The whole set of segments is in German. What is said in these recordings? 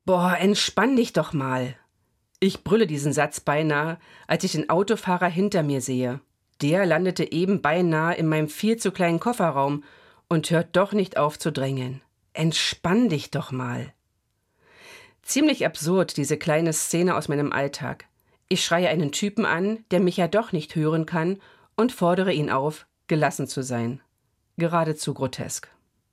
Boah, entspann dich doch mal. Ich brülle diesen Satz beinahe, als ich den Autofahrer hinter mir sehe. Der landete eben beinahe in meinem viel zu kleinen Kofferraum und hört doch nicht auf zu drängeln. Entspann dich doch mal. Ziemlich absurd, diese kleine Szene aus meinem Alltag. Ich schreie einen Typen an, der mich ja doch nicht hören kann, und fordere ihn auf, gelassen zu sein. Geradezu grotesk.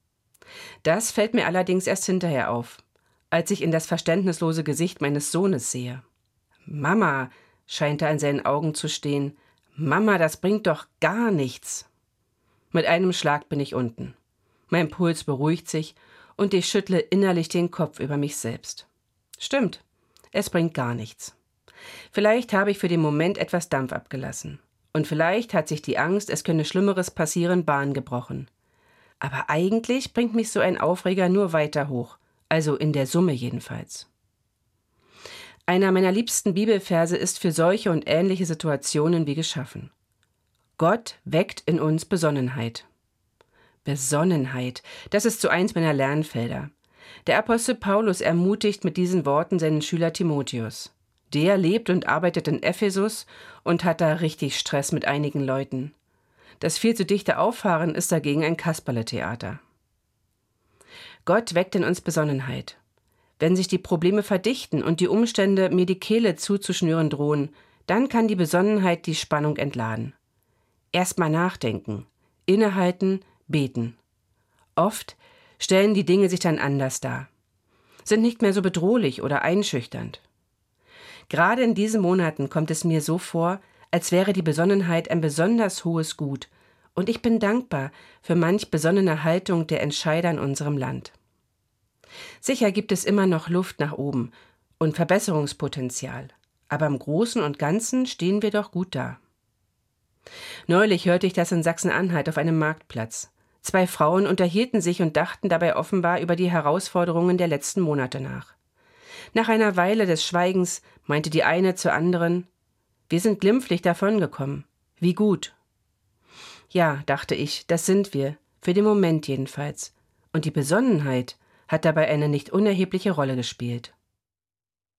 Das fällt mir allerdings erst hinterher auf, als ich in das verständnislose Gesicht meines Sohnes sehe. »Mama«, scheint er in seinen Augen zu stehen, »Mama, das bringt doch gar nichts.« Mit einem Schlag bin ich unten. Mein Puls beruhigt sich und ich schüttle innerlich den Kopf über mich selbst. Stimmt, es bringt gar nichts. Vielleicht habe ich für den Moment etwas Dampf abgelassen. Und vielleicht hat sich die Angst, es könne Schlimmeres passieren, Bahn gebrochen. Aber eigentlich bringt mich so ein Aufreger nur weiter hoch, also in der Summe jedenfalls. Einer meiner liebsten Bibelverse ist für solche und ähnliche Situationen wie geschaffen. Gott weckt in uns Besonnenheit. Besonnenheit, das ist so eins meiner Lernfelder. Der Apostel Paulus ermutigt mit diesen Worten seinen Schüler Timotheus. Der lebt und arbeitet in Ephesus und hat da richtig Stress mit einigen Leuten. Das viel zu dichte Auffahren ist dagegen ein Kasperletheater. Gott weckt in uns Besonnenheit. Wenn sich die Probleme verdichten und die Umstände mir die Kehle zuzuschnüren drohen, dann kann die Besonnenheit die Spannung entladen. Erst mal nachdenken, innehalten, beten. Oft stellen die Dinge sich dann anders dar, sind nicht mehr so bedrohlich oder einschüchternd. Gerade in diesen Monaten kommt es mir so vor, als wäre die Besonnenheit ein besonders hohes Gut, und ich bin dankbar für manch besonnene Haltung der Entscheider in unserem Land. Sicher gibt es immer noch Luft nach oben und Verbesserungspotenzial, aber im Großen und Ganzen stehen wir doch gut da. Neulich hörte ich das in Sachsen-Anhalt auf einem Marktplatz. 2 Frauen unterhielten sich und dachten dabei offenbar über die Herausforderungen der letzten Monate nach. Nach einer Weile des Schweigens meinte die eine zur anderen: »Wir sind glimpflich davongekommen. Wie gut.« Ja, dachte ich, das sind wir, für den Moment jedenfalls. Und die Besonnenheit hat dabei eine nicht unerhebliche Rolle gespielt.